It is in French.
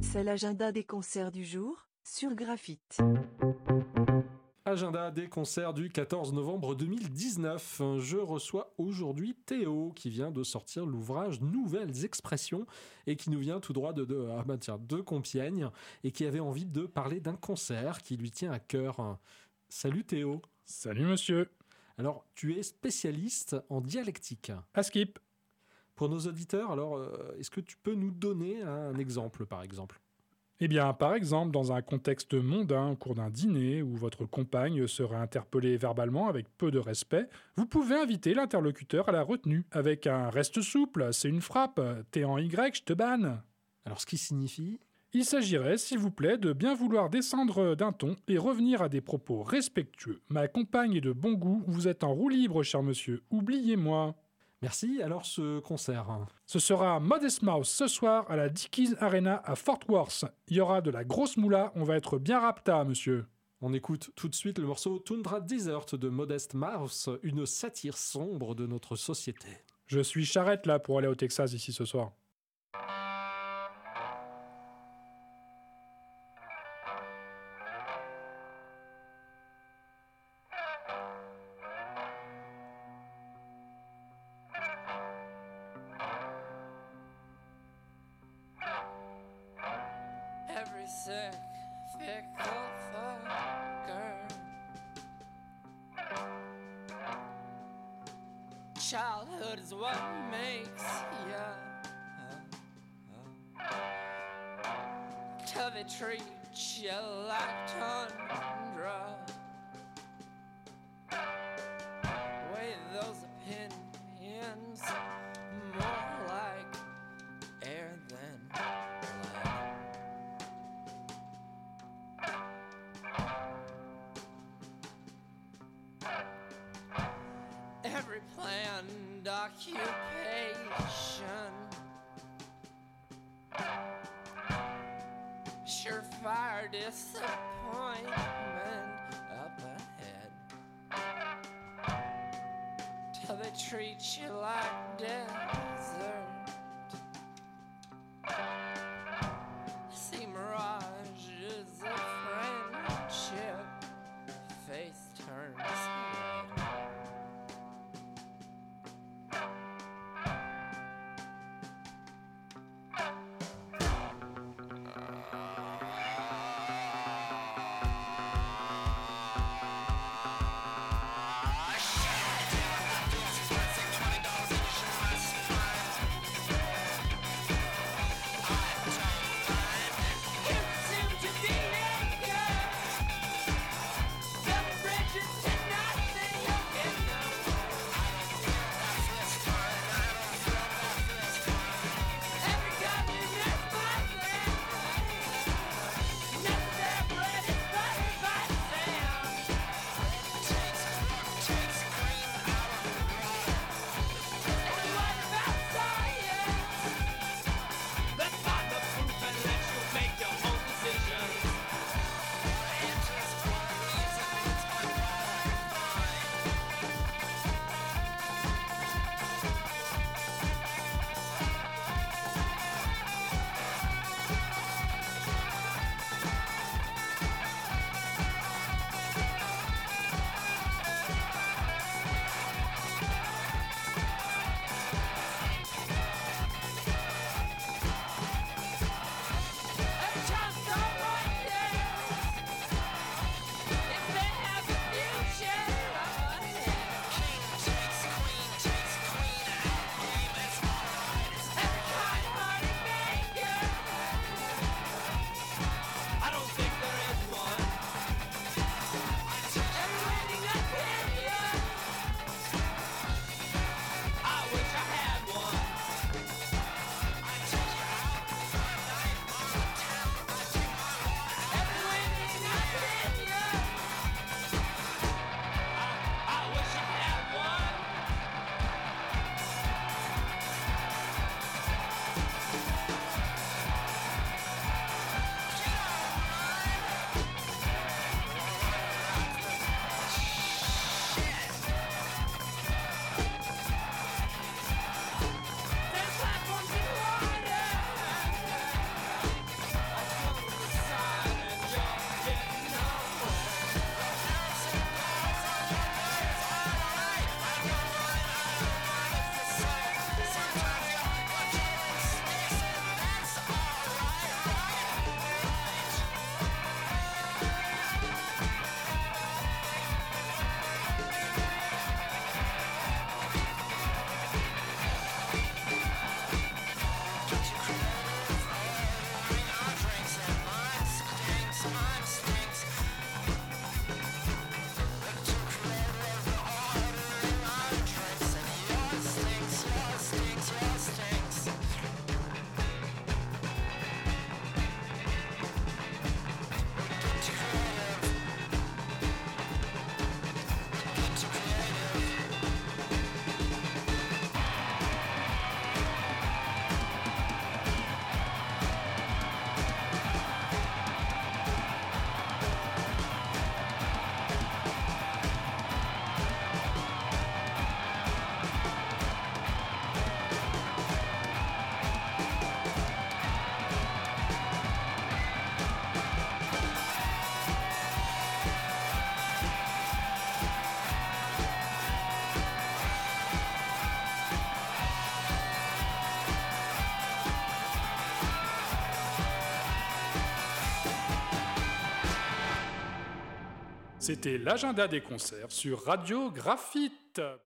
C'est l'agenda des concerts du jour, sur Graphite. Agenda des concerts du 14 novembre 2019. Je reçois aujourd'hui Théo qui vient de sortir l'ouvrage Nouvelles Expressions et qui nous vient tout droit de Compiègne et qui avait envie de parler d'un concert qui lui tient à cœur. Salut Théo. Salut monsieur. Alors, tu es spécialiste en dialectique. À skip. Pour nos auditeurs, alors, est-ce que tu peux nous donner un exemple, par exemple ? Eh bien, par exemple, dans un contexte mondain, au cours d'un dîner, où votre compagne serait interpellée verbalement avec peu de respect, vous pouvez inviter l'interlocuteur à la retenue, avec un « reste souple, c'est une frappe, t'es en Y, je te banne ». Alors, ce qui signifie ? Il s'agirait, s'il vous plaît, de bien vouloir descendre d'un ton et revenir à des propos respectueux. Ma compagne est de bon goût, vous êtes en roue libre, cher monsieur, oubliez-moi. Merci, alors ce concert. Ce sera Modest Mouse ce soir à la Dickies Arena à Fort Worth. Il y aura de la grosse moula, on va être bien rapta, monsieur. On écoute tout de suite le morceau Tundra Desert de Modest Mouse, une satire sombre de notre société. Je suis charrette là pour aller au Texas ici ce soir. Every sick, fickle fucker. Childhood is what makes ya. Till they treat you like tundra. Weigh those opinions more like air than blood. Every planned occupation surefire disappointment up ahead. Till they treat you like desert. See mirages of friendship, face turns red. C'était l'agenda des concerts sur Radio Graphite.